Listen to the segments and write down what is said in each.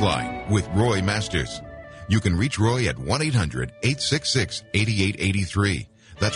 Line with Roy Masters. You can reach Roy at 1-800-866-8883. That's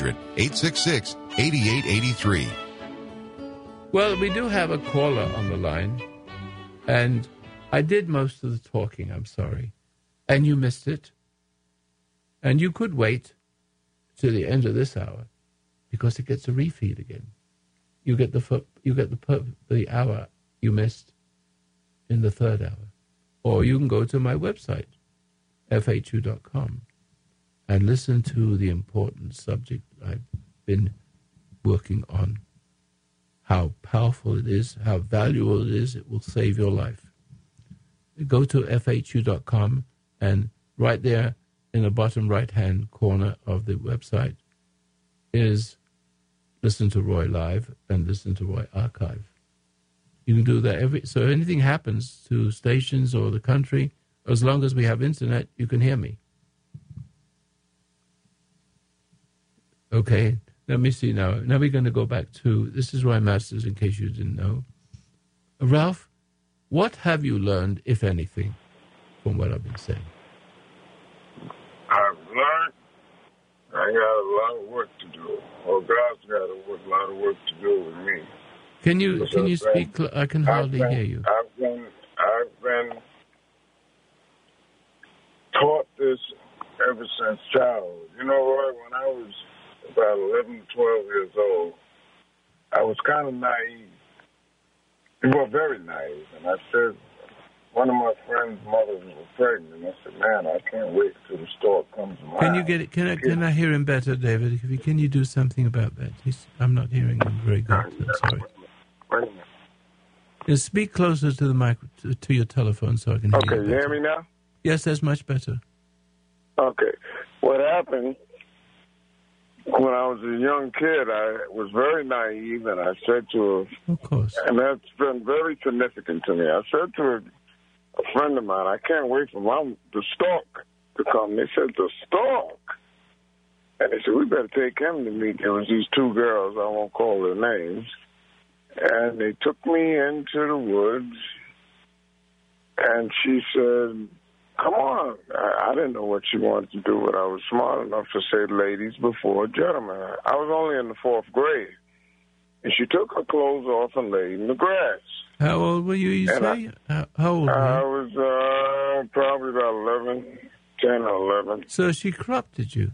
1-800-866-8883. Well, we do have a caller on the line, and I did most of the talking, I'm sorry, and you missed it. And you could wait to the end of this hour because it gets a refeed again. You get the hour you missed in the third hour. Or you can go to my website, fhu.com, and listen to the important subject I've been working on. How powerful it is, how valuable it is, it will save your life. Go to fhu.com, and right there in the bottom right-hand corner of the website is Listen to Roy Live and Listen to Roy Archive. You can do that so anything happens to stations or the country, as long as we have internet, you can hear me. Okay, let me see now. Now we're going to go back to, this is Roy Masters, in case you didn't know. Ralph, what have you learned, if anything, from what I've been saying? I've learned I got a lot of work to do. Or God's got a lot of work to do with me. Can you speak? I can hardly hear you. I've been taught this ever since childhood. You know, Roy, when I was about 11, 12 years old, I was kind of naive. Well, very naive. And I said, one of my friend's mothers was pregnant. And I said, man, I can't wait till the stork comes around. Can you get it? Can I hear him better, David? Can you do something about that? I'm not hearing him very good. I'm sorry. Wait a minute. Just speak closer to the mic, to your telephone, so I can hear you. Okay, you hear me now? Yes, that's much better. Okay. What happened, when I was a young kid, I was very naive, and I said to her, of course, and that's been very significant to me. I said to a friend of mine, I can't wait for the stork to come. They said, the stork? And they said, we better take him to meet. There was these two girls, I won't call their names, and they took me into the woods, and she said, come on. I didn't know what she wanted to do, but I was smart enough to say ladies before gentlemen. I was only in the 4th grade. And she took her clothes off and laid in the grass. How old were you, you say? How old were you? I was probably about 10 or 11. So she corrupted you?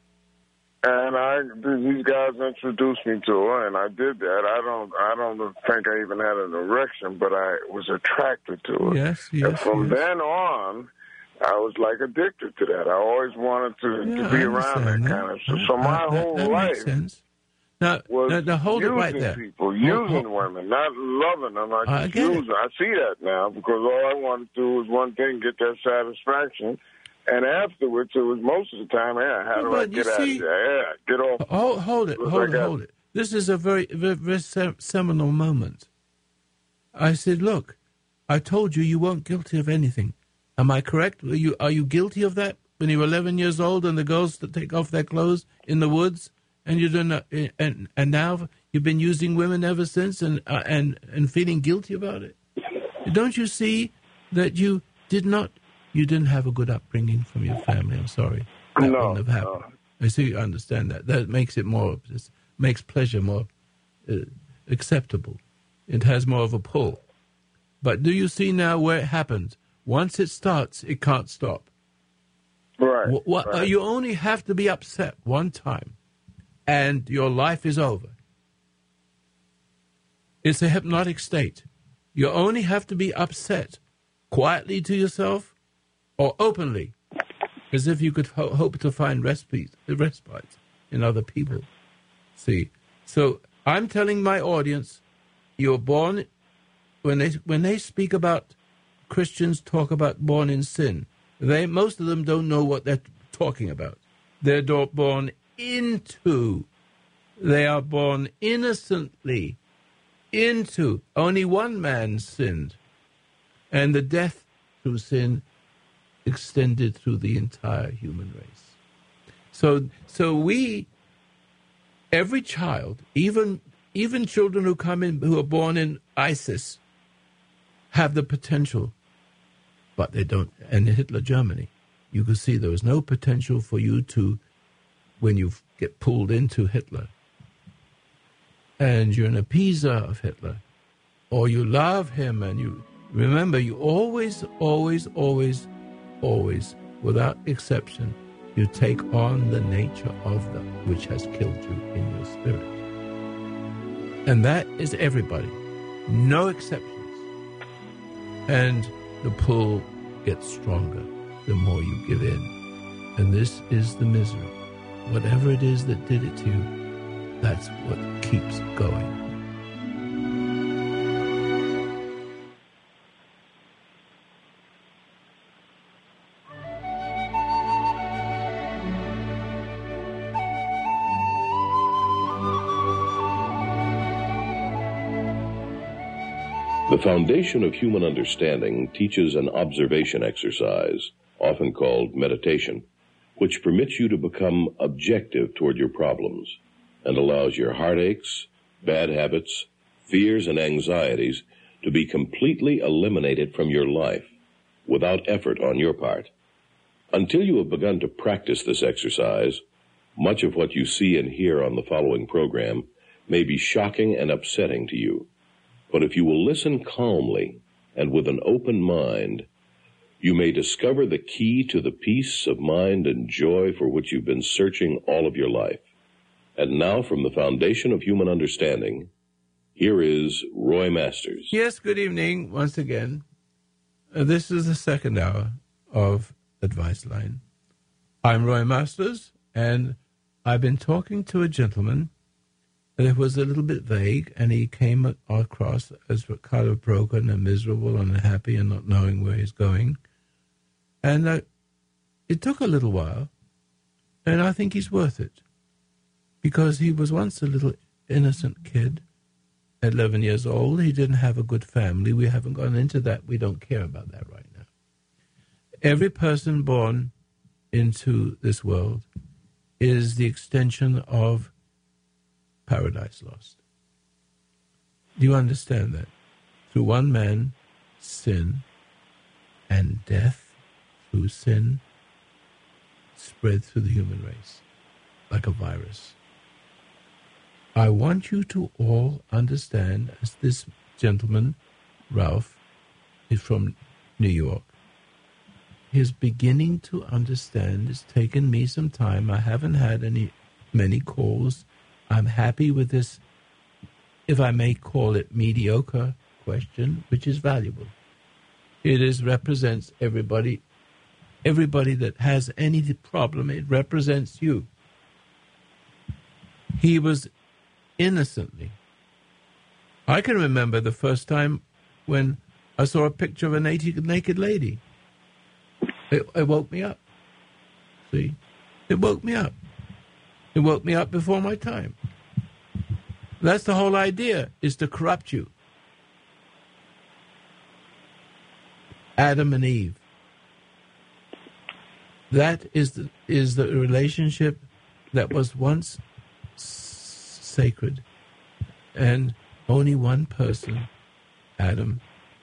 And these guys introduced me to her, and I did that. I don't think I even had an erection, but I was attracted to her. Yes. And from then on, I was like addicted to that. I always wanted to be around that kind of stuff. So my whole life now hold it right there. People, using women, not loving them. I see that now because all I wanted to do was one thing, get that satisfaction. And afterwards, it was most of the time, how do I get out of there? Get off. Hold it. This is a very, very, very seminal moment. I said, look, I told you weren't guilty of anything. Am I correct? Are you guilty of that? When you were 11 years old and the girls to take off their clothes in the woods, and you don't know, and now you've been using women ever since, and feeling guilty about it. Don't you see that you didn't have a good upbringing from your family? I'm sorry, that wouldn't have happened. I see you understand that. That makes it makes pleasure more acceptable. It has more of a pull. But do you see now where it happens? Once it starts, it can't stop. Right. Right. You only have to be upset one time, and your life is over. It's a hypnotic state. You only have to be upset quietly to yourself or openly, as if you could hope to find respite in other people. See? So I'm telling my audience, you're born, when they speak about, Christians talk about born in sin, most of them don't know what they're talking about. They're born into. They are born innocently into. Only one man sinned, and the death through sin extended through the entire human race. So every child, even children who are born in ISIS, have the potential but they don't. And in Hitler Germany, you could see there was no potential for you to, when you get pulled into Hitler, and you're an appeaser of Hitler, or you love him, and you remember, you always, without exception, you take on the nature of that which has killed you in your spirit. And that is everybody. No exceptions. And the pull gets stronger the more you give in. And this is the misery. Whatever it is that did it to you, that's what keeps going. The foundation of human understanding teaches an observation exercise, often called meditation, which permits you to become objective toward your problems and allows your heartaches, bad habits, fears, and anxieties to be completely eliminated from your life without effort on your part. Until you have begun to practice this exercise, much of what you see and hear on the following program may be shocking and upsetting to you. But if you will listen calmly and with an open mind, you may discover the key to the peace of mind and joy for which you've been searching all of your life. And now, from the foundation of human understanding, here is Roy Masters. Yes, good evening once again. This is the second hour of Advice Line. I'm Roy Masters, and I've been talking to a gentleman that was a little bit vague, and he came across as kind of broken and miserable and unhappy and not knowing where he's going. And it took a little while, and I think he's worth it, because he was once a little innocent kid, 11 years old. He didn't have a good family. We haven't gone into that. We don't care about that right now. Every person born into this world is the extension of Paradise Lost. Do you understand that? Through one man, sin, and death through sin spread through the human race like a virus. I want you to all understand, as this gentleman, Ralph, is from New York. He's beginning to understand. It's taken me some time. I haven't had many calls. I'm happy with this, if I may call it, mediocre question, which is valuable. It represents everybody that has any problem. It represents you. He was innocently. I can remember the first time when I saw a picture of a naked lady. It woke me up. See? It woke me up. It woke me up before my time. That's the whole idea, is to corrupt you. Adam and Eve. That is the relationship that was once sacred. And only one person, Adam,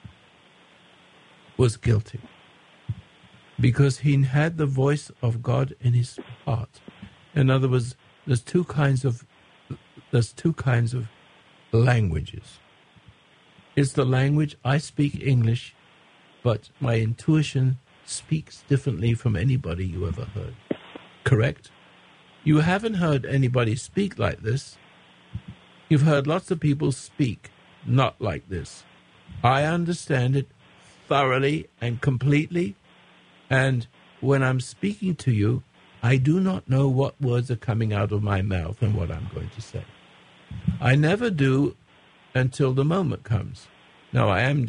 was guilty. Because he had the voice of God in his heart. In other words, there's two kinds of languages. It's the language, I speak English, but my intuition speaks differently from anybody you ever heard. Correct? You haven't heard anybody speak like this. You've heard lots of people speak not like this. I understand it thoroughly and completely, and when I'm speaking to you, I do not know what words are coming out of my mouth and what I'm going to say. I never do until the moment comes. Now, I've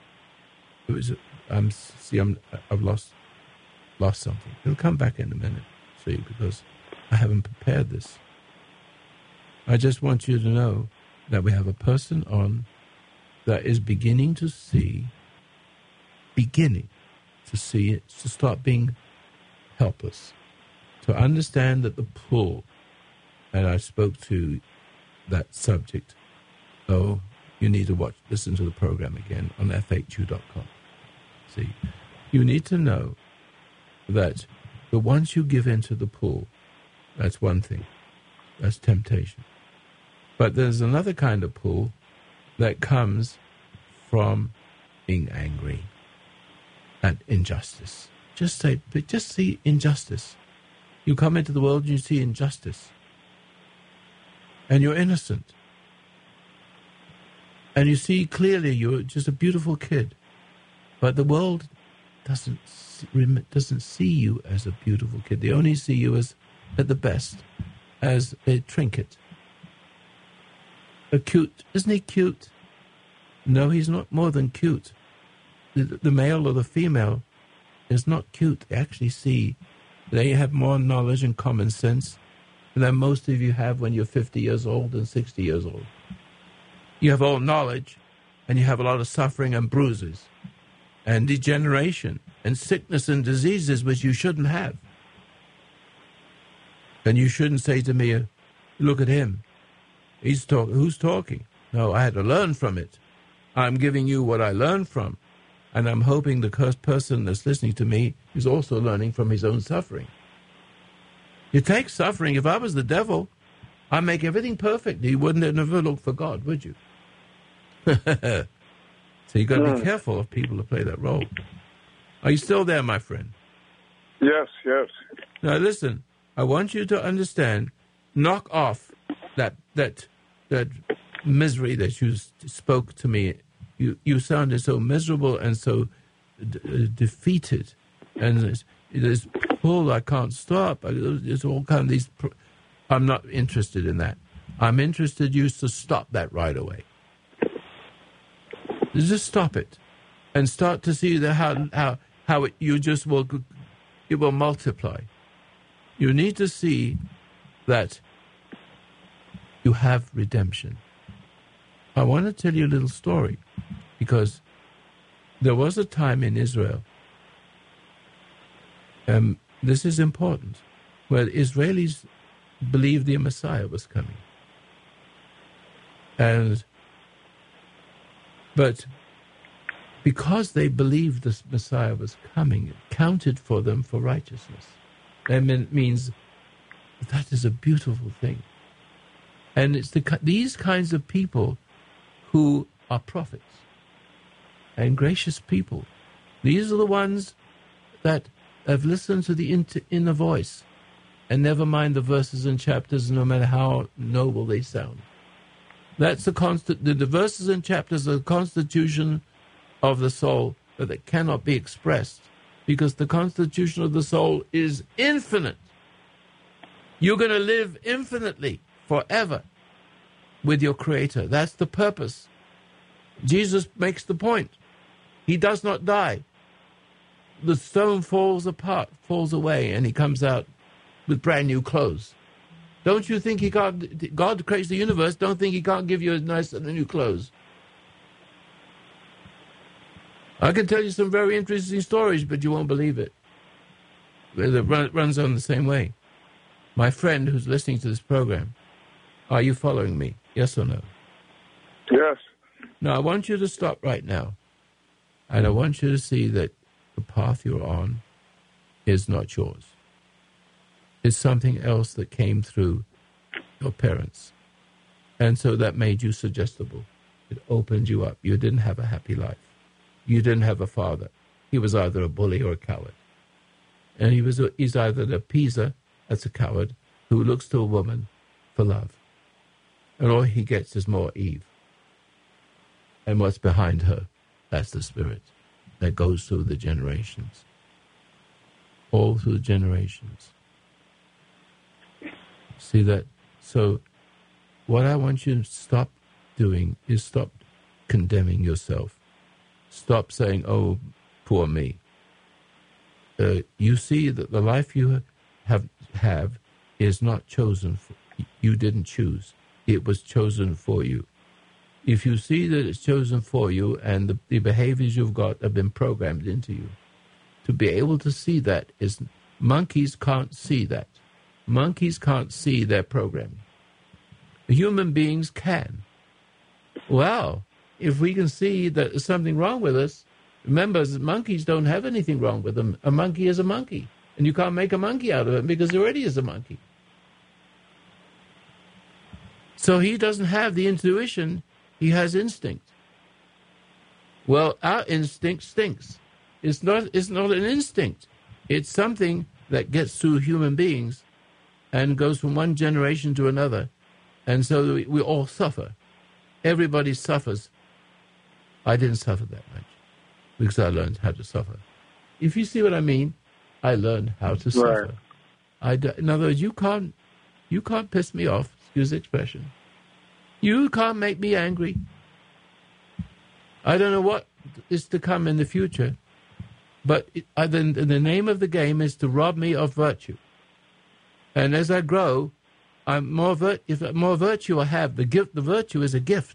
lost something. It'll come back in a minute, see, because I haven't prepared this. I just want you to know that we have a person on that is beginning to see it, to start being helpless, to understand that the pull, and I spoke to that subject. Oh, you need to listen to the program again on FAQ.com. See, You need to know that once you give in to the pull, that's one thing. That's temptation. But there's another kind of pull that comes from being angry at injustice. Just see injustice. You come into the world and you see injustice. And you're innocent. And you see clearly you're just a beautiful kid. But the world doesn't see you as a beautiful kid. They only see you as, at the best, as a trinket. Isn't he cute? No, he's not more than cute. The male or the female is not cute. They actually see, they have more knowledge and common sense than most of you have when you're 50 years old and 60 years old. You have all knowledge, and you have a lot of suffering and bruises and degeneration and sickness and diseases which you shouldn't have. And you shouldn't say to me, look at him. Who's talking? No, I had to learn from it. I'm giving you what I learned from. And I'm hoping the cursed person that's listening to me is also learning from his own suffering. You take suffering. If I was the devil, I'd make everything perfect. You wouldn't have never looked for God, would you? So you've got to be careful of people who play that role. Are you still there, my friend? Yes, yes. Now listen, I want you to understand, knock off that misery that you spoke to me. You sounded so miserable and so defeated, and there's pull I can't stop. There's all kind of these. I'm not interested in that. I'm interested you to stop that right away. Just stop it, and start to see how it will multiply. You need to see that you have redemption. I want to tell you a little story, because there was a time in Israel, this is important, where Israelis believed the Messiah was coming. But because they believed the Messiah was coming, it counted for them for righteousness. That means that is a beautiful thing. And it's these kinds of people who are prophets and gracious people. These are the ones that have listened to the inner voice and never mind the verses and chapters, no matter how noble they sound. That's the verses and chapters are the constitution of the soul, but that cannot be expressed, because the constitution of the soul is infinite. You're going to live infinitely, forever, with your Creator. That's the purpose. Jesus makes the point. He does not die. The stone falls apart, falls away, and he comes out with brand new clothes. Don't you think God creates the universe, don't think he can't give you a nice new clothes. I can tell you some very interesting stories, but you won't believe it. It runs on the same way. My friend who's listening to this program, are you following me? Yes or no? Yes. Now, I want you to stop right now. And I want you to see that the path you're on is not yours. It's something else that came through your parents. And so that made you suggestible. It opened you up. You didn't have a happy life. You didn't have a father. He was either a bully or a coward. And he's either the appeaser, that's a coward, who looks to a woman for love. And all he gets is more Eve. And what's behind her, that's the spirit that goes through the generations. All through the generations. See that? So what I want you to stop doing is stop condemning yourself. Stop saying, oh, poor me. You see that the life you have is not chosen. You didn't choose. It was chosen for you. If you see that it's chosen for you and the behaviors you've got have been programmed into you, to be able to see that is, monkeys can't see that. Monkeys can't see their programming. Human beings can. Well, if we can see that there's something wrong with us, Remember, monkeys don't have anything wrong with them. A monkey is a monkey. And you can't make a monkey out of him because he already is a monkey. So he doesn't have the intuition. He has instinct. Well, our instinct stinks. It's not an instinct. It's something that gets through human beings and goes from one generation to another. And so we all suffer. Everybody suffers. I didn't suffer that much because I learned how to suffer. If you see what I mean, I learned how to suffer. In other words, you can't piss me off, excuse the expression. You can't make me angry. I don't know what is to come in the future, but the name of the game is to rob me of virtue. And as I grow, if more virtue I have, the virtue is a gift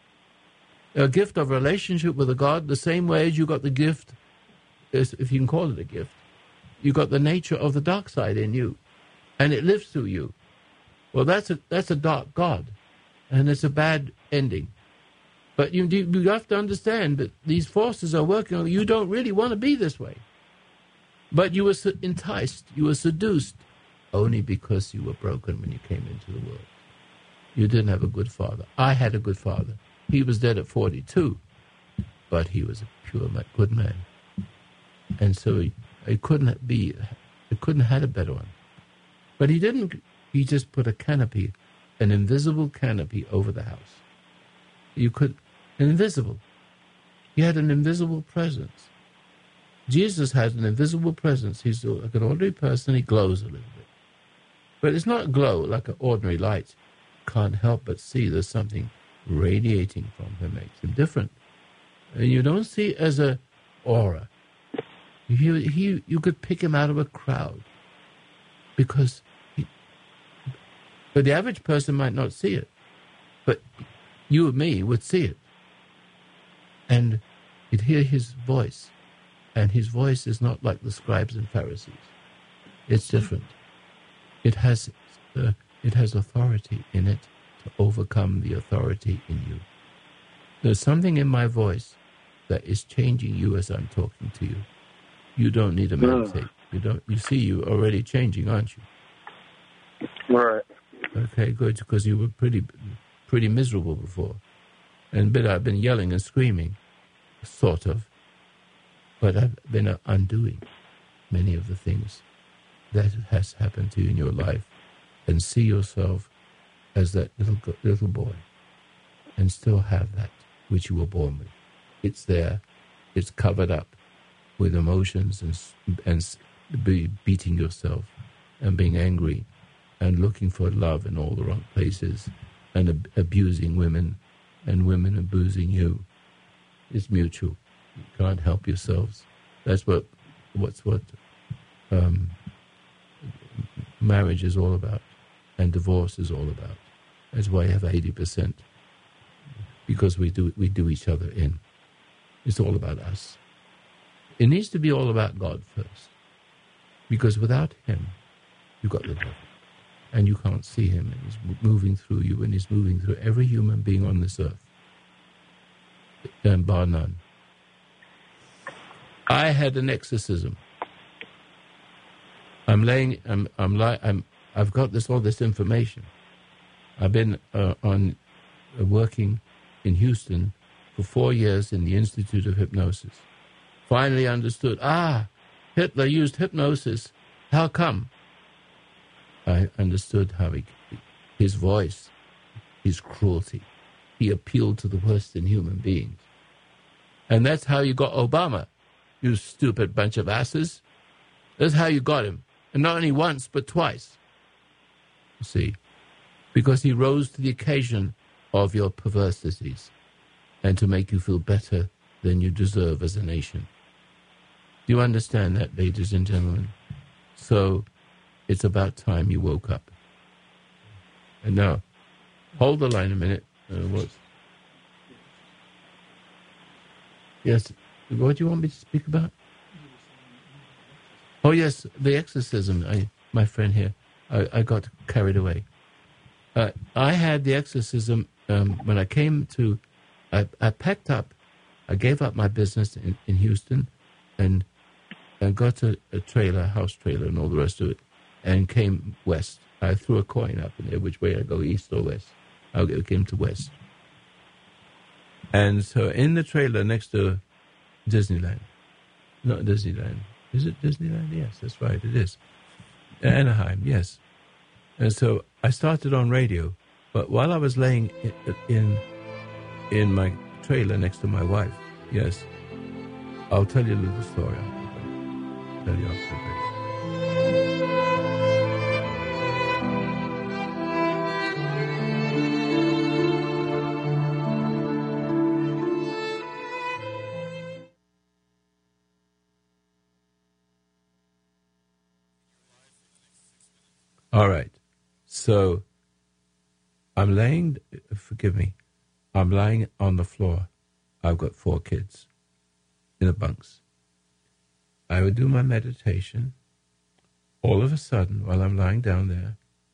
of relationship with a God, the same way as you got the gift, if you can call it a gift, you got the nature of the dark side in you, and it lives through you. Well, that's a dark God, and it's a bad ending. But you have to understand that these forces are working on you. You don't really want to be this way. But you were enticed, you were seduced, only because you were broken when you came into the world. You didn't have a good father. I had a good father. He was dead at 42, but he was a pure, good man. And so it couldn't have had a better one. But he didn't. He just put a canopy, an invisible canopy over the house. Invisible. He had an invisible presence. Jesus had an invisible presence. He's like an ordinary person. He glows a little bit. But it's not a glow like an ordinary light. Can't help but see there's something radiating from him, makes him different. And you don't see it as an aura. You could pick him out of a crowd. But the average person might not see it. But you and me would see it. And you'd hear his voice. And his voice is not like the scribes and Pharisees. It's different. It has authority in it to overcome the authority in you. There's something in my voice that is changing you as I'm talking to you. You don't need to meditate. You see you're already changing, aren't you? Right. Okay, good, because you were pretty miserable before. And I've been yelling and screaming, sort of. But I've been undoing many of the things that has happened to you in your life, and see yourself as that little boy, and still have that which you were born with. It's there. It's covered up with emotions and beating yourself and being angry and looking for love in all the wrong places and abusing women and women abusing you. It's mutual. You can't help yourselves. That's what marriage is all about, and divorce is all about. That's why you have 80%, because we do each other in. It's all about us. It needs to be all about God first, because without him, you've got the devil, and you can't see him, and he's moving through you, and he's moving through every human being on this earth, and bar none. I had an exorcism. I've got all this information. I've been working in Houston for 4 years in the Institute of Hypnosis. Finally understood, Hitler used hypnosis. How come? I understood how his voice, his cruelty, he appealed to the worst in human beings. And that's how you got Obama, you stupid bunch of asses. That's how you got him. And not only once, but twice. You see, because he rose to the occasion of your perversities and to make you feel better than you deserve as a nation. Do you understand that, ladies and gentlemen? So it's about time you woke up. And now, hold the line a minute. Yes, what do you want me to speak about? Oh, yes, the exorcism. My friend here, I got carried away. I had the exorcism when I came to, I packed up I gave up my business in Houston and got a trailer, house trailer, and all the rest of it, and came west. I threw a coin up in there, which way I go, east or west. I came to west. And so in the trailer next to Disneyland, not Disneyland. Is it Disneyland? Yes, that's right, it is. Anaheim, yes. And so I started on radio, but while I was laying in my trailer next to my wife, yes, I'll tell you a little story. I'll tell you after the break. All right. So I'm laying, forgive me, I'm lying on the floor. I've got 4 kids in the bunks. I would do my meditation. All of a sudden, while I'm lying down there,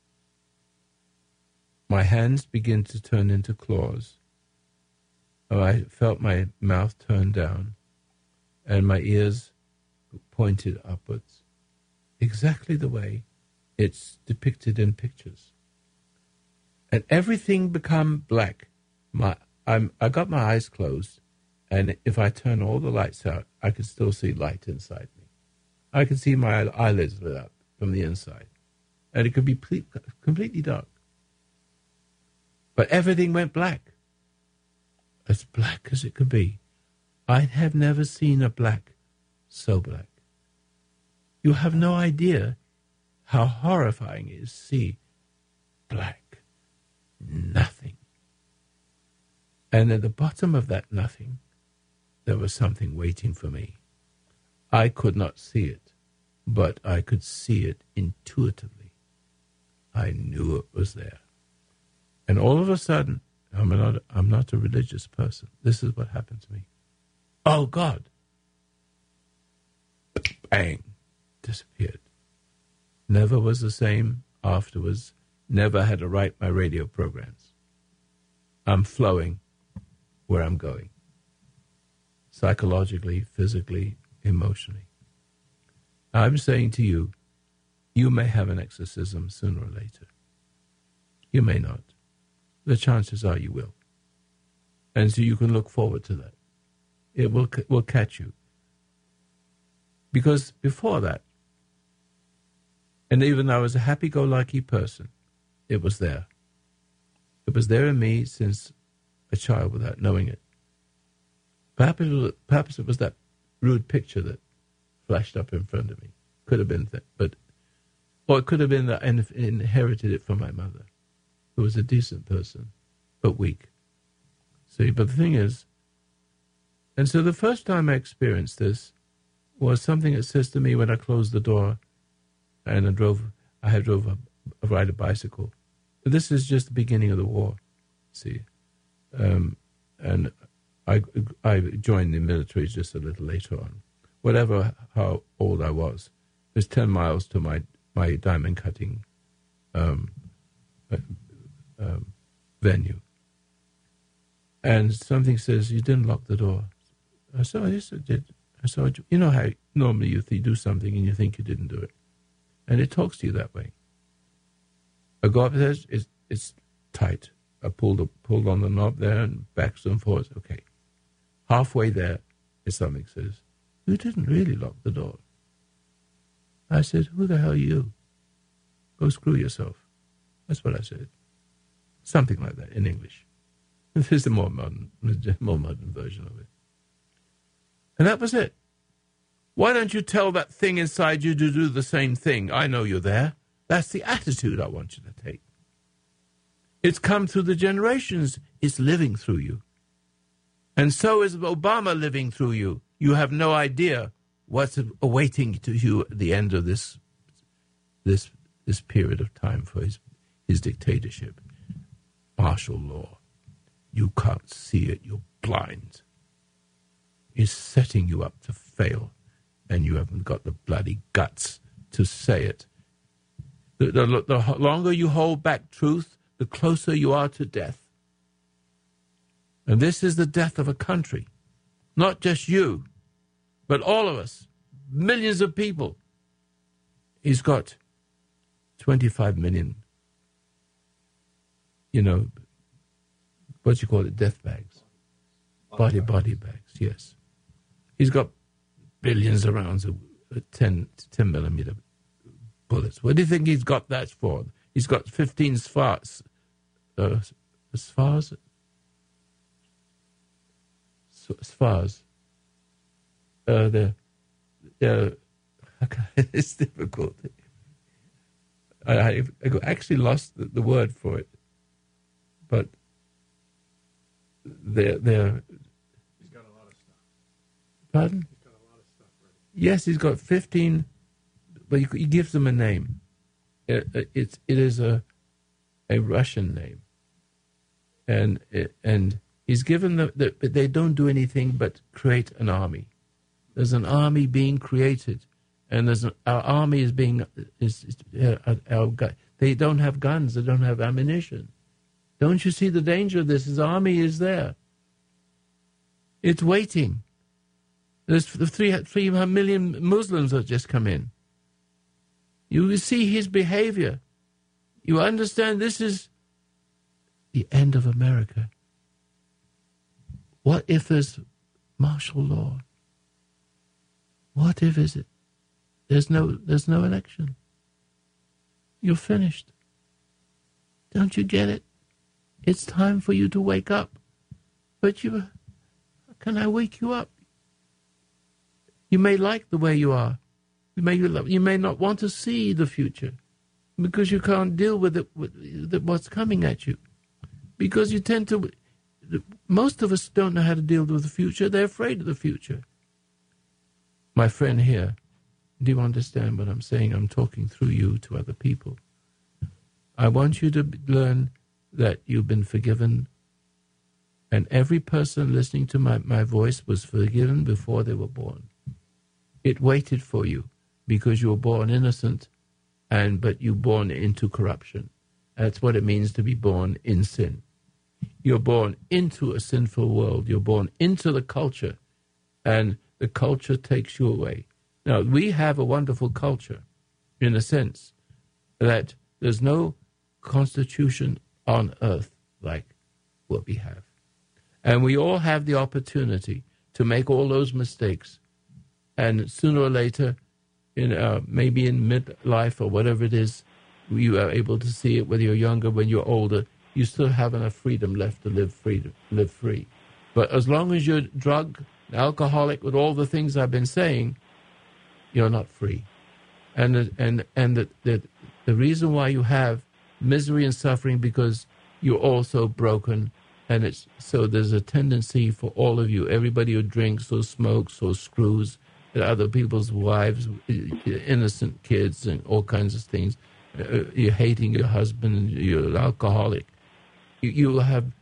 my hands begin to turn into claws. Oh, I felt my mouth turn down and my ears pointed upwards, exactly the way it's depicted in pictures. And everything become black. I got my eyes closed, and if I turn all the lights out, I could still see light inside me. I could see my eyelids lit up from the inside. And it could be completely dark. But everything went black. As black as it could be. I have never seen a black so black. You have no idea how horrifying it is to see black. Nothing. And at the bottom of that nothing, there was something waiting for me. I could not see it, but I could see it intuitively. I knew it was there. And all of a sudden, I'm not a religious person. This is what happened to me. Oh, God. Bang. Disappeared. Never was the same afterwards. Never had to write my radio programs. I'm flowing where I'm going. Psychologically, physically, emotionally. I'm saying to you, you may have an exorcism sooner or later. You may not. The chances are you will. And so you can look forward to that. It will catch you. Because before that, and even though I was a happy-go-lucky person, it was there. It was there in me since a child without knowing it. Perhaps it was that rude picture that flashed up in front of me. Could have been that, or it could have been that I inherited it from my mother, who was a decent person, but weak. See, but the thing is, and so the first time I experienced this was something that says to me when I closed the door and I had drove a ride a bicycle. This is just the beginning of the war, see. And I joined the military just a little later on. Whatever how old I was, it was 10 miles to my diamond cutting venue. And something says, you didn't lock the door. I said, yes, I did. I said, you know how normally you do something and you think you didn't do it. And it talks to you that way. I go upstairs, it's tight. I pulled on the knob there and backs and forwards. Okay. Halfway there, something says, you didn't really lock the door. I said, who the hell are you? Go screw yourself. That's what I said. Something like that in English. This is the more modern version of it. And that was it. Why don't you tell that thing inside you to do the same thing? I know you're there. That's the attitude I want you to take. It's come through the generations. It's living through you. And so is Obama living through you. You have no idea what's awaiting to you at the end of this period of time for his dictatorship. Martial law. You can't see it. You're blind. It's setting you up to fail, and you haven't got the bloody guts to say it. The longer you hold back truth, the closer you are to death. And this is the death of a country. Not just you, but all of us, millions of people. He's got 25 million, what you call it, death bags. Body bags, yes. He's got billions of rounds of 10 millimeter bullets. What do you think he's got that for? He's got 15 SFARs. SFARs? It's difficult. I actually lost the word for it. But they're... He's got a lot of stuff. Pardon? He's got a lot of stuff, right? Yes, he's got 15, but he gives them a name. It is a Russian name. And he's given but they don't do anything but create an army. There's an army being created, and our army is being they don't have guns, they don't have ammunition. Don't you see the danger of this? His army is there. It's waiting. There's 3 million Muslims that just come in. You see his behavior. You understand this is the end of America. What if there's martial law? What if there's no election? You're finished. Don't you get it? It's time for you to wake up. But how can I wake you up? You may like the way you are. You may not want to see the future because you can't deal with it, with what's coming at you. Because you tend to... Most of us don't know how to deal with the future. They're afraid of the future. My friend here, do you understand what I'm saying? I'm talking through you to other people. I want you to learn that you've been forgiven, and every person listening to my voice was forgiven before they were born. It waited for you because you were born innocent, but you were born into corruption. That's what it means to be born in sin. You're born into a sinful world. You're born into the culture, and the culture takes you away. Now, we have a wonderful culture in a sense that there's no constitution on earth like what we have. And we all have the opportunity to make all those mistakes. And sooner or later, maybe in midlife or whatever it is, you are able to see it, whether you're younger, when you're older, you still have enough freedom left to live free. But as long as you're drug, alcoholic, with all the things I've been saying, you're not free. And the reason why you have misery and suffering because you're also broken, and so there's a tendency for all of you, everybody who drinks or smokes or screws at other people's wives, innocent kids, and all kinds of things. You're hating your husband, you're an alcoholic. You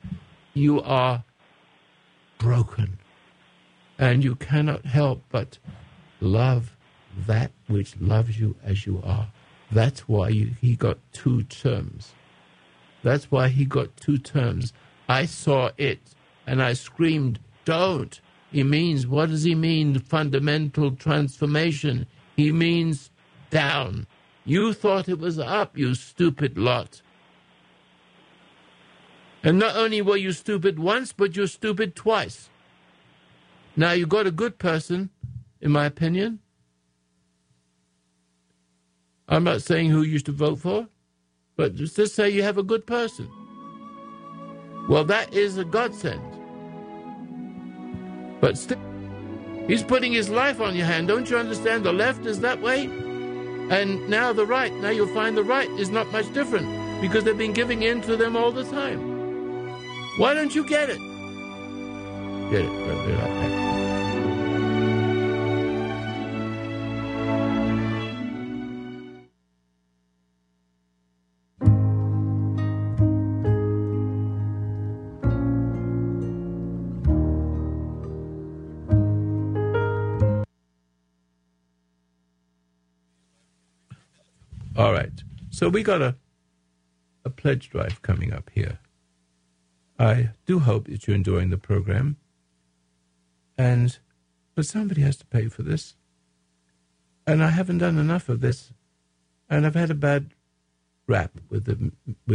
are broken, and you cannot help but love that which loves you as you are. That's why he got 2 terms. That's why he got 2 terms. I saw it, and I screamed, don't. He means, what does he mean, fundamental transformation? He means down. You thought it was up, you stupid lot. And not only were you stupid once, but you're stupid twice. Now, you got a good person, in my opinion. I'm not saying who you should vote for, but just say you have a good person. Well, that is a godsend. But still, he's putting his life on your hand. Don't you understand? The left is that way, and now the right. Now you'll find the right is not much different because they've been giving in to them all the time. Why don't you get it? Get it. We'll be right back. All right. So we got a pledge drive coming up here. I do hope that you're enjoying the program. But somebody has to pay for this. And I haven't done enough of this. And I've had a bad rap with the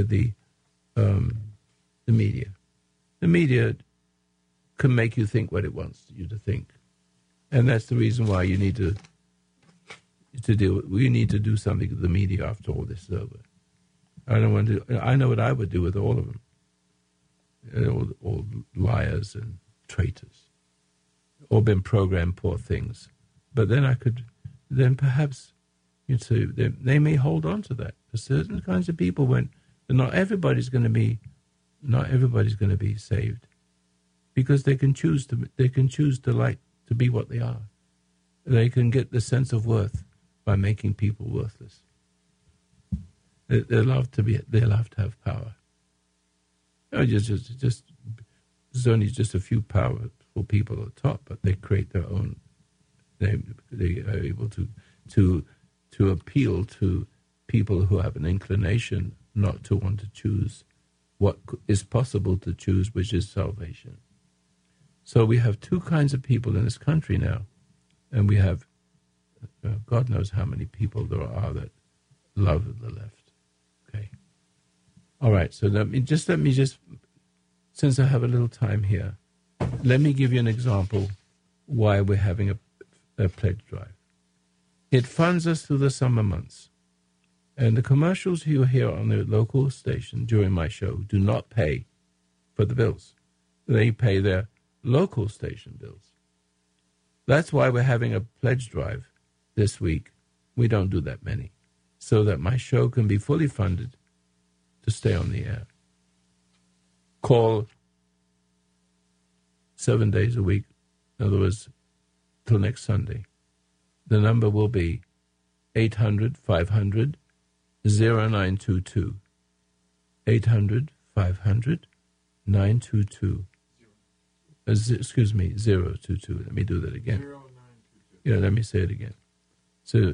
media. The media can make you think what it wants you to think. And that's the reason why you need to deal. We need to do something with the media after all this is over. I don't want to. I know what I would do with all of them. All liars and traitors, all been programmed poor things. But then I could, then perhaps, they may hold on to that. For certain kinds of people, when not everybody's going to be saved, because they can choose to be what they are. They can get the sense of worth by making people worthless. They love to have power. There's only just a few powerful people at the top, but they create their own. They are able to appeal to people who have an inclination not to want to choose what is possible to choose, which is salvation. So we have two kinds of people in this country now, and we have God knows how many people there are that love the left. Okay. All right. So let me just since I have a little time here, let me give you an example why we're having a pledge drive. It funds us through the summer months. And the commercials you hear on the local station during my show do not pay for the bills. They pay their local station bills. That's why we're having a pledge drive this week. We don't do that many. So that my show can be fully funded to stay on the air. Call 7 days a week. In other words, till next Sunday. The number will be 800-500-0922. 800-500-922. Excuse me, 022. Let me do that again. 0922. Yeah, let me say it again. So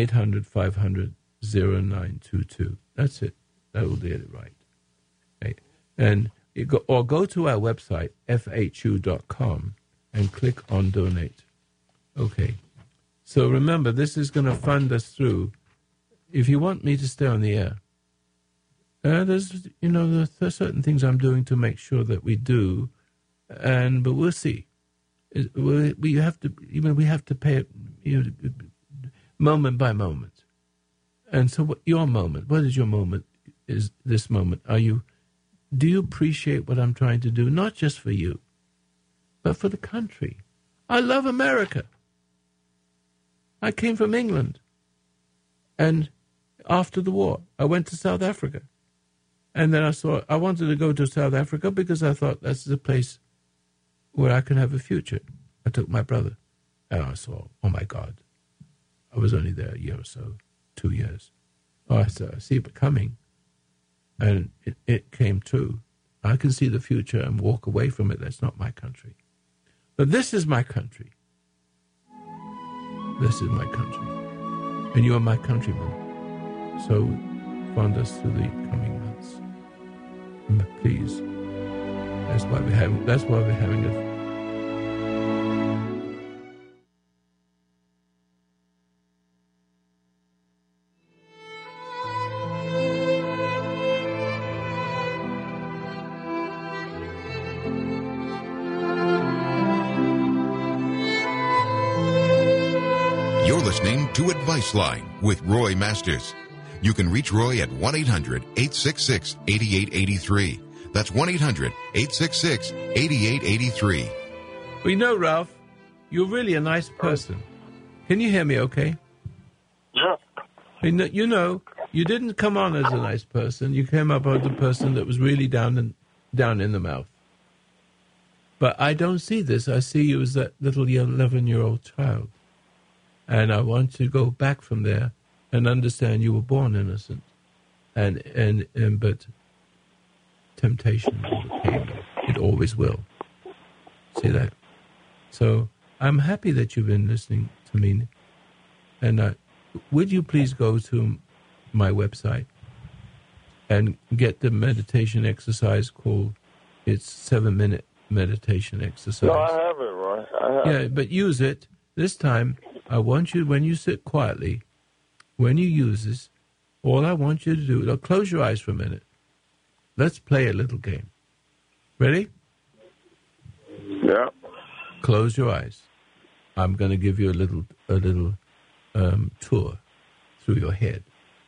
800-500-0922. That's it. That will get it right. Okay. And go to our website, fhu.com, and click on donate. Okay. So remember, this is going to fund us through. If you want me to stay on the air, there's certain things I'm doing to make sure that we do, but we'll see. We have to pay it moment by moment. And so, what is your moment? Is this moment? Do you appreciate what I'm trying to do? Not just for you, but for the country. I love America. I came from England. And after the war, I went to South Africa. And then I wanted to go to South Africa because I thought that's the place where I can have a future. I took my brother. And I saw, oh my God, I was only there a year or so, 2 years. Oh, I see it coming. And it came true. I can see the future and walk away from it. That's not my country. But this is my country. This is my country. And you are my countrymen. So fund us through the coming months. Please. That's why we're having a to Advice Line with Roy Masters. You can reach Roy at 1-800-866-8883. That's 1-800-866-8883. Well, Ralph, you're really a nice person. Can you hear me okay? Yeah. You didn't come on as a nice person. You came up as a person that was really down in the mouth. But I don't see this. I see you as that little 11-year-old child. And I want to go back from there and understand you were born innocent, but temptation came. It always will. See that? So I'm happy that you've been listening to me. And would you please go to my website and get the meditation exercise called? It's 7-minute meditation exercise. No, I have it, Roy. know. I have. Yeah, but use it. This time, I want you, when you sit quietly, when you use this, all I want you to do, now close your eyes for a minute. Let's play a little game. Ready? Yeah. Close your eyes. I'm going to give you a little tour through your head.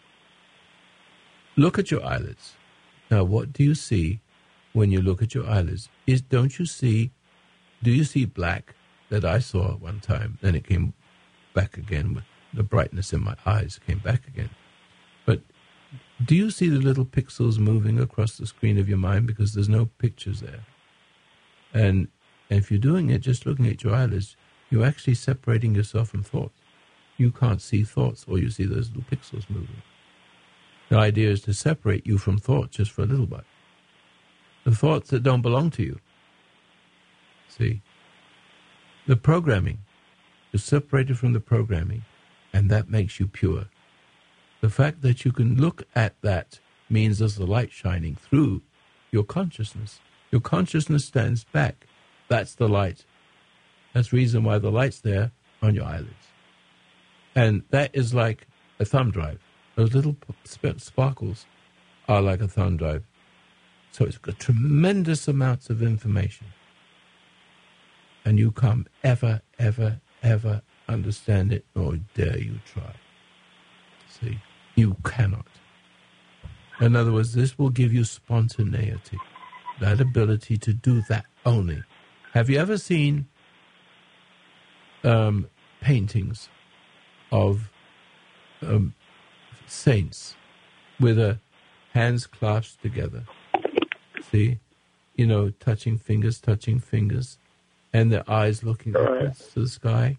Look at your eyelids. Now, what do you see when you look at your eyelids? Do you see black that I saw at one time? Then it came back again with the brightness in my eyes came back again. But do you see the little pixels moving across the screen of your mind because there's no pictures there? And if you're doing it, just looking at your eyelids, you're actually separating yourself from thoughts. You can't see thoughts, or you see those little pixels moving. The idea is to separate you from thoughts just for a little bit. The thoughts that don't belong to you. See? The programming is separated from the programming, and that makes you pure. The fact that you can look at that means there's the light shining through your consciousness. Your consciousness stands back. That's the light. That's the reason why the light's there on your eyelids. And that is like a thumb drive. Those little sparkles are like a thumb drive. So it's got tremendous amounts of information. And you can't ever, ever, ever understand it, nor dare you try. See, you cannot. In other words, this will give you spontaneity, that ability to do that only. Have you ever seen paintings of saints with their hands clasped together? See, touching fingers, and their eyes looking upwards to the sky.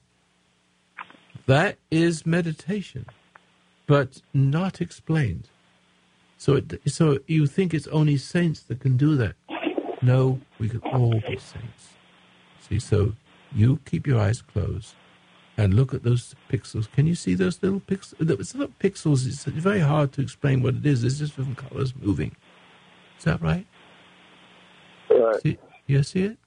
That is meditation, but not explained. So you think it's only saints that can do that. No, we can all be saints. See, so you keep your eyes closed and look at those pixels. Can you see those little pixels? It's not pixels. It's very hard to explain what it is. It's just different colors moving. Is that right? Right. You see it?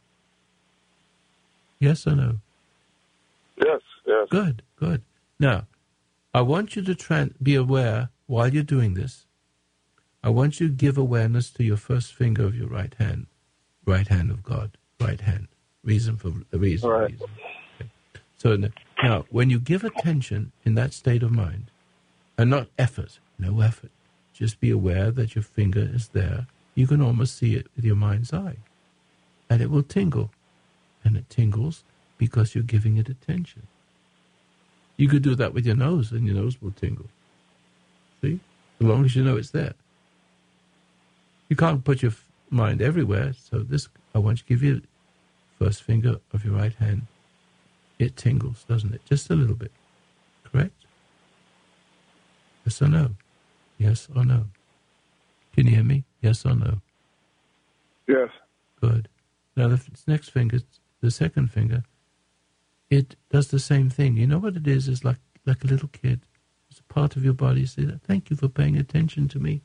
Yes or no? Yes. Good. Now, I want you to be aware while you're doing this. I want you to give awareness to your first finger of your right hand of God, right hand. Reason for the reason. Right. Reason. Okay. So now, when you give attention in that state of mind, and not effort, no effort, just be aware that your finger is there. You can almost see it with your mind's eye, and it will tingle, and it tingles because you're giving it attention. You could do that with your nose, and your nose will tingle. See, as long as you know it's there. You can't put your mind everywhere, so I want you to give you first finger of your right hand. It tingles, doesn't it? Just a little bit. Correct? Yes or no? Yes or no? Can you hear me? Yes or no? Yes. Good. Now the next finger, the second finger, it does the same thing. You know what it is? It's like a little kid. It's a part of your body. You say, thank you for paying attention to me.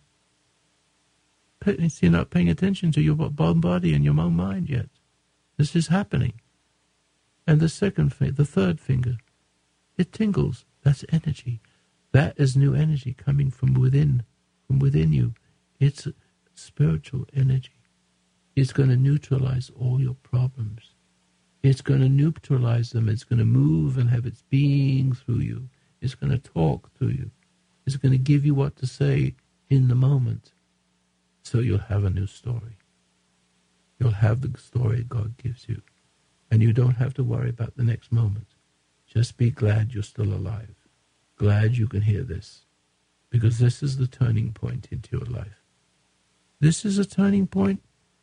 You're not paying attention to your body and your own mind yet. This is happening. And the third finger, it tingles. That's energy. That is new energy coming from within you. It's spiritual energy. It's going to neutralize all your problems. It's going to neutralize them. It's going to move and have its being through you. It's going to talk through you. It's going to give you what to say in the moment. So you'll have a new story. You'll have the story God gives you. And you don't have to worry about the next moment. Just be glad you're still alive. Glad you can hear this. Because this is the turning point into your life. This is a turning point.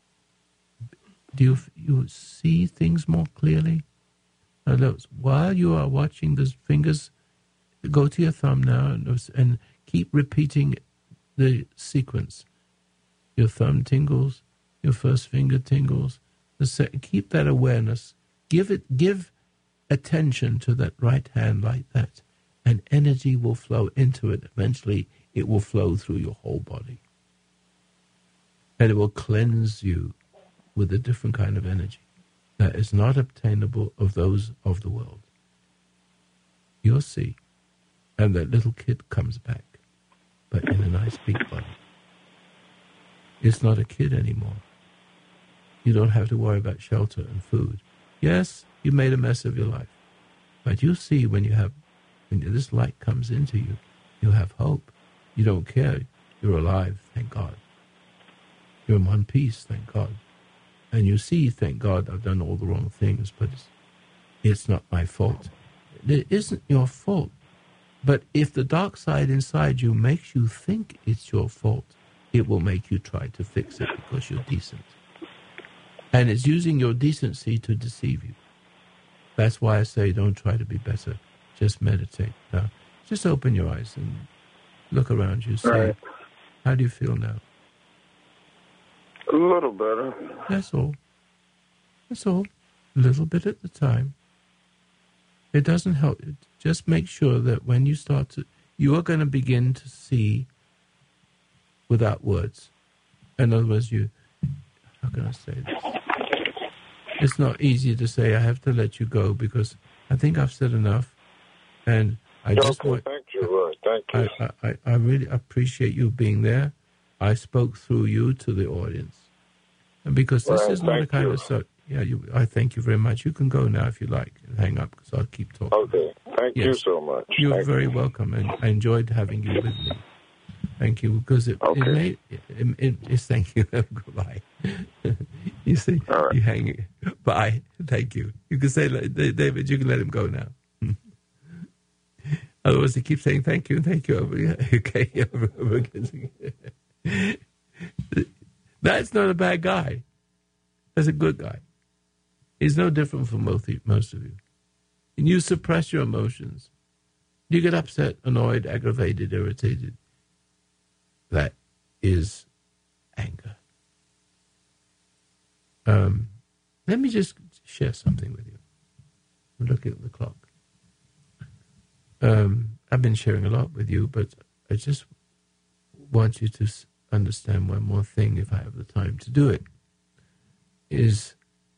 Do you see things more clearly? While you are watching those fingers, go to your thumb now and keep repeating the sequence. Your thumb tingles, your first finger tingles. Keep that awareness. Give attention to that right hand like that, and energy will flow into it. Eventually, it will flow through your whole body, and it will cleanse you with a different kind of energy. that is not obtainable of those of the world. You'll see. And that little kid comes back, but in a nice big body. It's not a kid anymore. You don't have to worry about shelter and food. Yes, you made a mess of your life. But you'll see when this light comes into you, you have hope. You don't care. You're alive, thank God. You're in one piece, thank God. And you see, thank God, I've done all the wrong things, but it's not my fault. It isn't your fault. But if the dark side inside you makes you think it's your fault, it will make you try to fix it because you're decent. And it's using your decency to deceive you. That's why I say don't try to be better. Just meditate. Now, just open your eyes and look around you. See, right. How do you feel now? A little better. That's all. That's all. A little bit at the time. It doesn't help. Just make sure that when you start to, you are going to begin to see without words. In other words, how can I say this? It's not easy to say, I have to let you go because I think I've said enough. And I just want... Thank you, Roy. Thank you. I really appreciate you being there. I spoke through you to the audience. And because this is not a kind of... I thank you very much. You can go now if you like and hang up because I'll keep talking. Okay. Thank you so much. You're very welcome, and I enjoyed having you with me. Thank you, because it's thank you. Goodbye. You see, right. You hang. Bye. Thank you. You can say, David, you can let him go now. Otherwise, he keeps saying thank you and thank you over. Okay, over again. That's not a bad guy. That's a good guy. He's no different from most of you. And you suppress your emotions. You get upset, annoyed, aggravated, irritated. That is anger. Let me just share something with you. I'm looking at the clock. I've been sharing a lot with you, but I just want you to understand one more thing, if I have the time to do it, is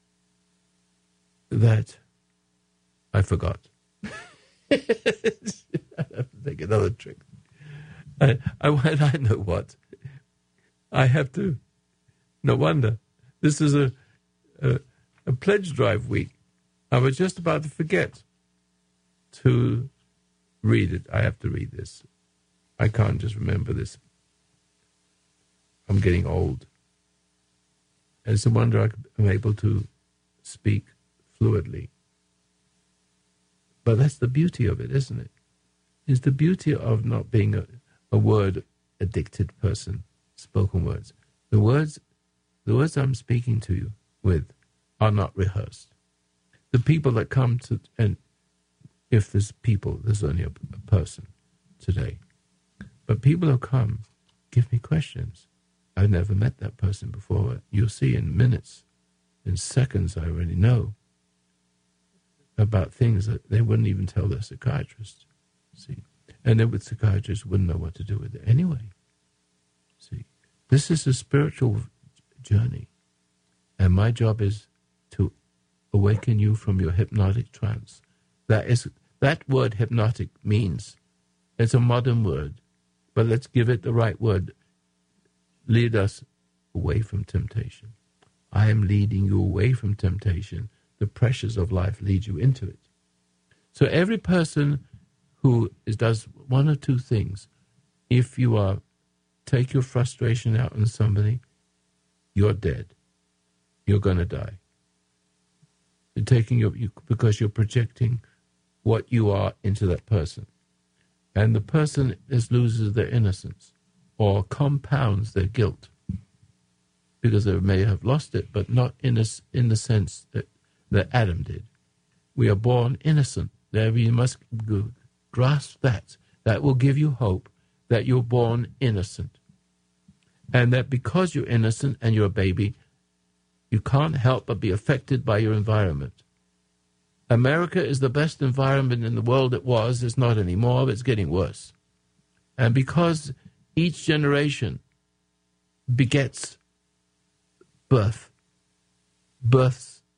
that I forgot. I have to take another trick. I know what. I have to. No wonder. This is a pledge drive week. I was just about to forget to read it. I have to read this. I can't just remember this. I'm getting old. And it's a wonder I'm able to speak fluidly. But that's the beauty of it, isn't it? It's the beauty of not being a word-addicted person, spoken words. The words I'm speaking to you with are not rehearsed. The people that come to, and if there's people, there's only a person today. But people who come give me questions. I've never met that person before. You'll see in minutes, in seconds, I already know about things that they wouldn't even tell their psychiatrist. See? And then with psychiatrists wouldn't know what to do with it anyway. See? This is a spiritual journey. And my job is to awaken you from your hypnotic trance. That word hypnotic means, it's a modern word, but let's give it the right word. Lead us away from temptation. I am leading you away from temptation. The pressures of life lead you into it. So every person who does one or two things, if you take your frustration out on somebody, you're dead. You're going to die. You're taking because you're projecting what you are into that person. And the person loses their innocence or compounds their guilt because they may have lost it, but not in the sense that Adam did. We are born innocent. There you must grasp that. That will give you hope that you're born innocent. And that because you're innocent and you're a baby, you can't help but be affected by your environment. America is the best environment in the world it was. It's not anymore, but it's getting worse. And because each generation begets births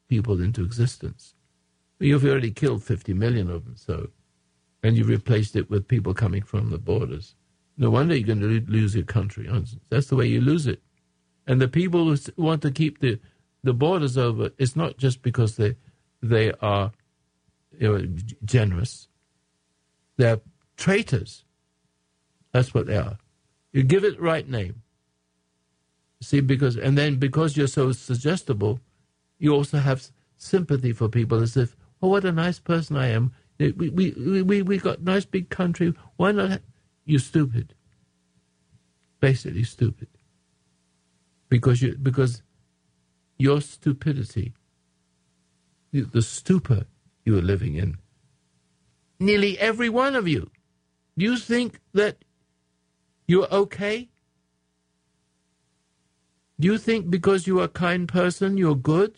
people into existence. You've already killed 50 million of them, and you replaced it with people coming from the borders. No wonder you're going to lose your country. That's the way you lose it. And the people who want to keep the borders over, it's not just because they are generous. They're traitors. That's what they are. You give it the right name. See, because you're so suggestible, you also have sympathy for people, as if, oh, what a nice person I am. We got nice big country. Why not? You're stupid. Basically stupid. Because your stupidity, the stupor you are living in, nearly every one of you, you think that you're okay? Do you think because you're a kind person, you're good?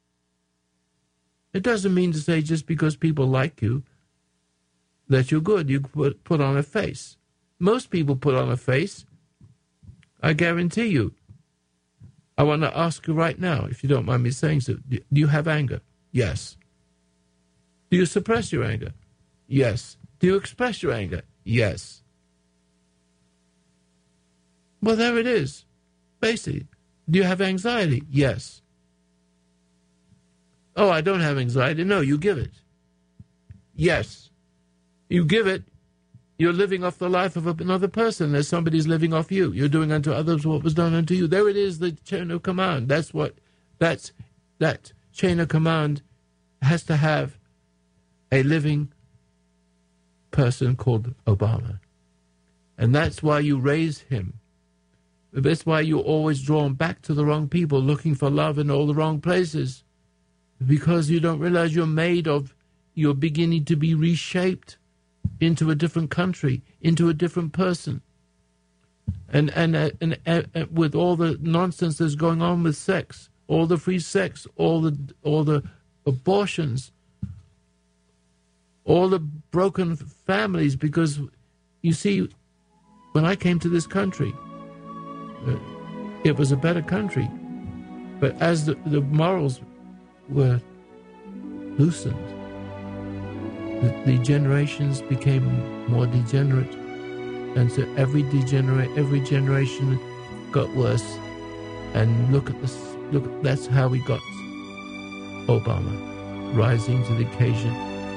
It doesn't mean to say just because people like you that you're good. You put on a face. Most people put on a face. I guarantee you. I want to ask you right now, if you don't mind me saying so, do you have anger? Yes. Do you suppress your anger? Yes. Do you express your anger? Yes. Well, there it is. Basically, do you have anxiety? Yes. Oh, I don't have anxiety. No, you give it. Yes. You give it. You're living off the life of another person as somebody's living off you. You're doing unto others what was done unto you. There it is, the chain of command. That chain of command has to have a living person called Obama. And that's why you raise him. That's why you're always drawn back to the wrong people, looking for love in all the wrong places. Because you don't realize you're beginning to be reshaped into a different country, into a different person. And with all the nonsense that's going on with sex, all the free sex, all the abortions, all the broken families, because you see, when I came to this country, it was a better country. But as the morals were loosened, the generations became more degenerate. And so every generation got worse. And look, that's how we got Obama rising to the occasion.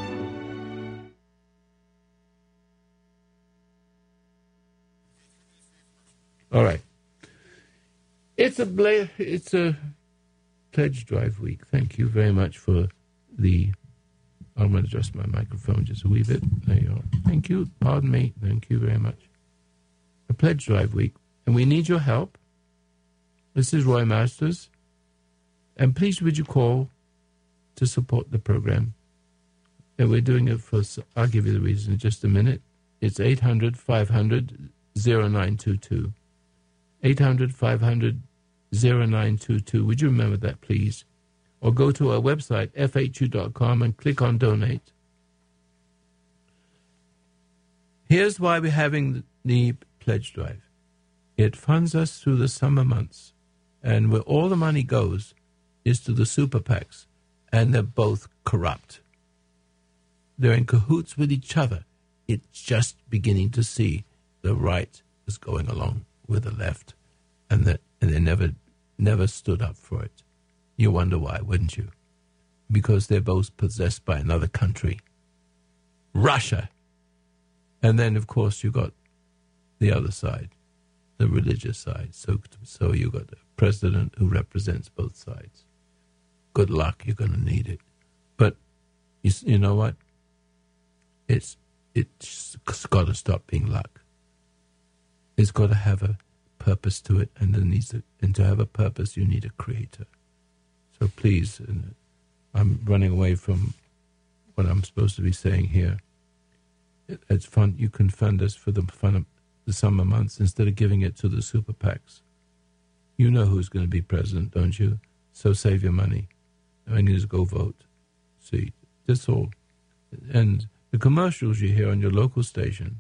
All right. It's a pledge drive week. Thank you very much for I'm going to adjust my microphone just a wee bit. There you are. Thank you. Pardon me. Thank you very much. A pledge drive week. And we need your help. This is Roy Masters. And please would you call to support the program. And we're doing it I'll give you the reason in just a minute. It's 800-500-0922. 800-500-0922. Would you remember that, please? Or go to our website, fhu.com, and click on Donate. Here's why we're having the pledge drive. It funds us through the summer months, and where all the money goes is to the super PACs, and they're both corrupt. They're in cahoots with each other. It's just beginning to see the right is going along with the left, and they never stood up for it. You wonder why, wouldn't you? Because they're both possessed by another country, Russia. And then, of course, you got the other side, the religious side. So you got a president who represents both sides. Good luck, you're going to need it. But you know what? It's got to stop being luck. It's got to have a purpose to it, and to have a purpose, you need a creator. So please, I'm running away from what I'm supposed to be saying here. It's fun. You can fund us for the fun of the summer months instead of giving it to the super PACs. You know who's going to be president, don't you? So save your money. I need to go vote. See, that's all. And the commercials you hear on your local station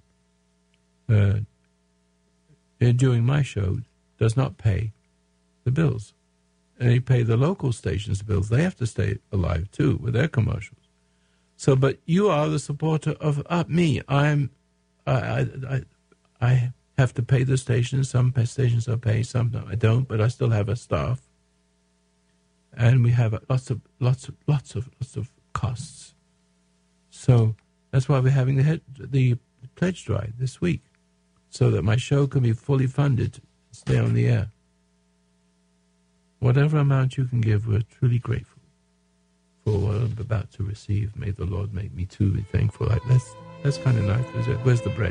during my show does not pay the bills. and you pay the local stations' bills. They have to stay alive too with their commercials. So, but you are the supporter of me. I have to pay the stations. Some stations I pay, some I don't. But I still have a staff, and we have lots of costs. So that's why we're having the pledge drive this week, so that my show can be fully funded, stay on the air. Whatever amount you can give, we're truly grateful for what I'm about to receive. May the Lord make me too be thankful. That's kind of nice, is it? Where's the bread?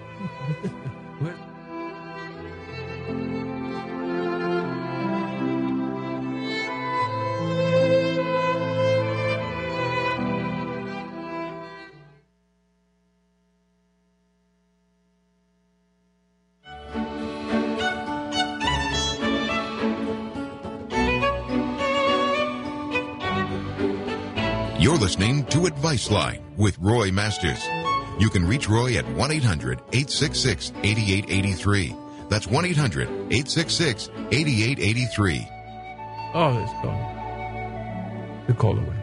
You're listening to Advice Line with Roy Masters. You can reach Roy at 1-800-866-8883. That's 1-800-866-8883. Oh, it's gone. The call away.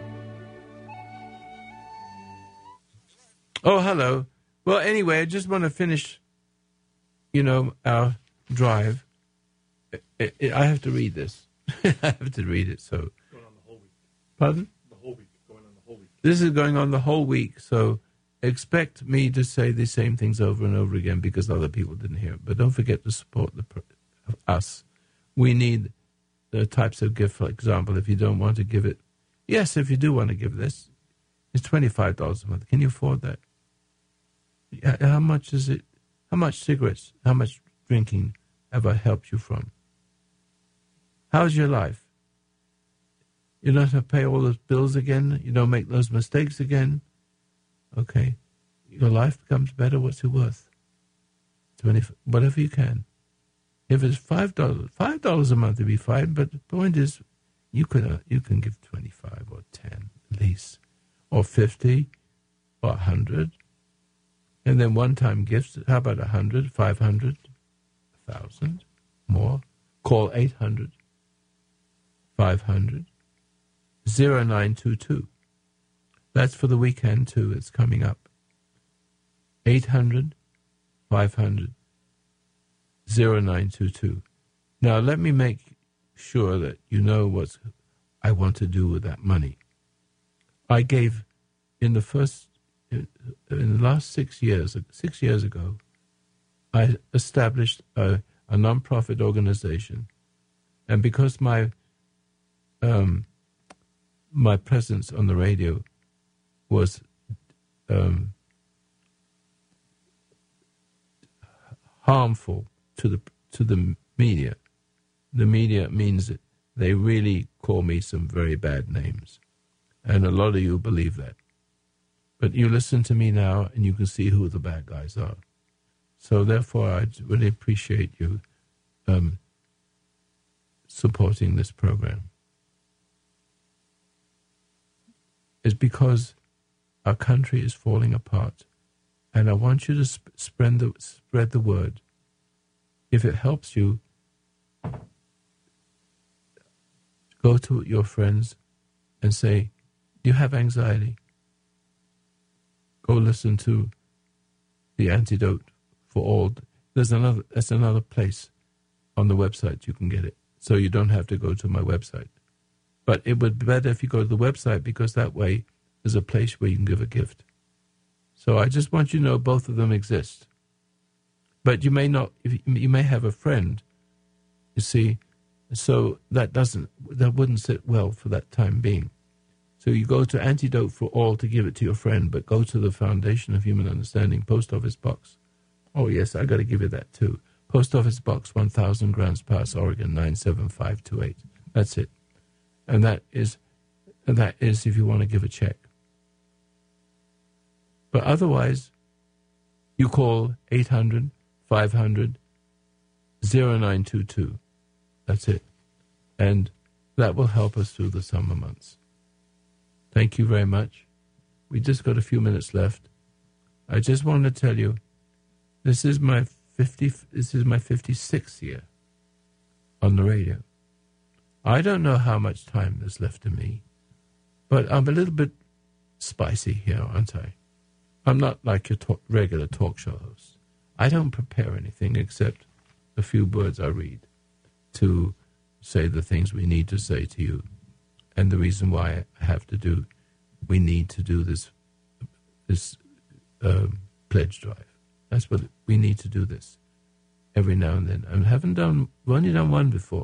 Oh, hello. Well, anyway, I just want to finish, our drive. I have to read this. I have to read it, so. Going on the whole week. Pardon? The whole week. Going on the whole week. This is going on the whole week, so expect me to say the same things over and over again because other people didn't hear it. But don't forget to support us. We need the types of gift, for example, if you don't want to give it. Yes, if you do want to give this, it's $25 a month. Can you afford that? How much is it? How much cigarettes, how much drinking have I helped you from? How's your life? You don't have to pay all those bills again? You don't make those mistakes again? Okay. Your life becomes better. What's it worth? Whatever you can. If it's $5 a month would be fine, but the point is you can give 25 or 10 at least, or 50 or 100. And then one-time gifts, how about 100, 500, 1,000, more? Call 800, 500, 0922. That's for the weekend, too. It's coming up. 800, 500, 0922. Now, let me make sure that you know what I want to do with that money. I gave in the last 6 years ago, I established a non-profit organization. And because my presence on the radio was harmful to the media. The media means that they really call me some very bad names. And a lot of you believe that. But you listen to me now and you can see who the bad guys are. So therefore, I really appreciate you supporting this program. It's because our country is falling apart. And I want you to spread the word. If it helps you, go to your friends and say, do you have anxiety? Go listen to the antidote for all. That's another place on the website you can get it. So you don't have to go to my website. But it would be better if you go to the website because that way there's a place where you can give a gift. So I just want you to know both of them exist. But you may not, you may have a friend, you see, so that wouldn't sit well for that time being. So you go to Antidote for All to give it to your friend, but go to the Foundation of Human Understanding, Post Office Box. Oh, yes, I got to give you that too. Post Office Box 1000 Grants Pass, Oregon 97528. That's it. And that is if you want to give a check. But otherwise, you call 800 500 0922. That's it. And that will help us through the summer months. Thank you very much. We just got a few minutes left. I just want to tell you, this is my 56th year on the radio. I don't know how much time there's left in me, but I'm a little bit spicy here, aren't I? I'm not like your regular talk show host. I don't prepare anything except a few words I read to say the things we need to say to you. And the reason why we need to do this pledge drive. That's what we need to do this every now and then. We've only done one before.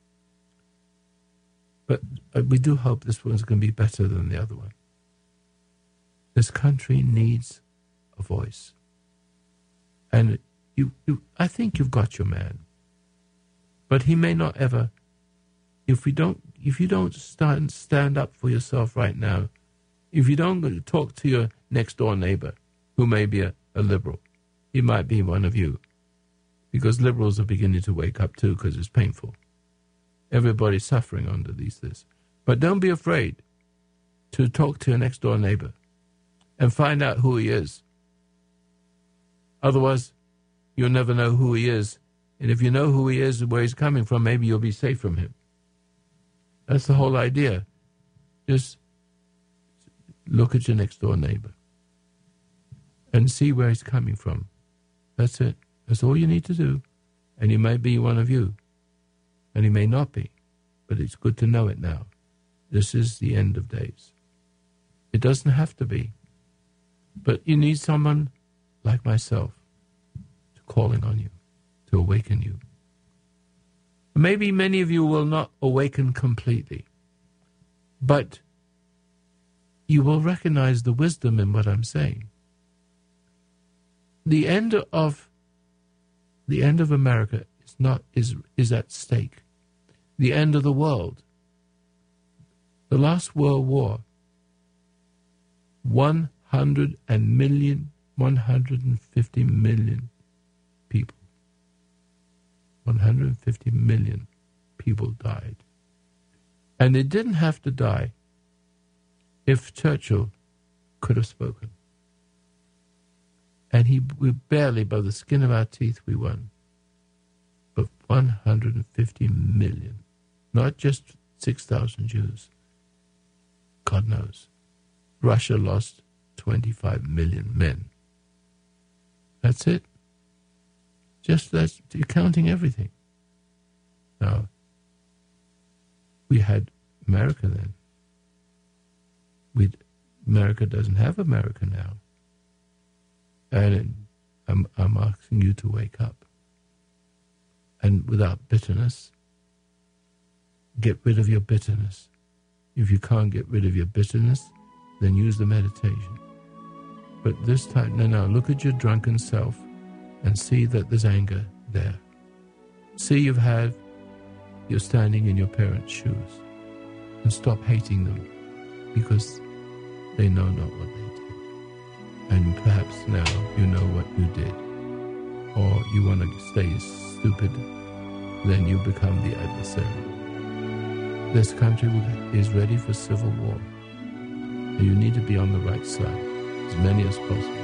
But we do hope this one's going to be better than the other one. This country needs a voice. And I think you've got your man. But he may not ever, if you don't stand up for yourself right now, if you don't talk to your next door neighbor, who may be a liberal, he might be one of you. Because liberals are beginning to wake up too, because it's painful. Everybody's suffering under this. But don't be afraid to talk to your next door neighbor and find out who he is. Otherwise, you'll never know who he is. And if you know who he is and where he's coming from, maybe you'll be safe from him. That's the whole idea. Just look at your next door neighbor and see where he's coming from. That's it. That's all you need to do. And he may be one of you. And he may not be. But it's good to know it now. This is the end of days. It doesn't have to be. But you need someone like myself to calling on you, to awaken you. Maybe many of you will not awaken completely. But you will recognize the wisdom in what I'm saying. The end of America is at stake. The end of the world. The last World War, 150 million people. 150 million people died. And they didn't have to die if Churchill could have spoken. And we barely, by the skin of our teeth, we won. But 150 million. Not just 6,000 Jews. God knows. Russia lost 25 million men. That's it. You're counting everything. Now, we had America then. America doesn't have America now. And I'm asking you to wake up. And without bitterness, get rid of your bitterness. If you can't get rid of your bitterness, then use the meditation. But this time, no, look at your drunken self and see that there's anger there. See you're standing in your parents' shoes. And stop hating them because they know not what they did. And perhaps now you know what you did. Or you want to stay stupid, then you become the adversary. This country is ready for civil war. And you need to be on the right side, as many as possible.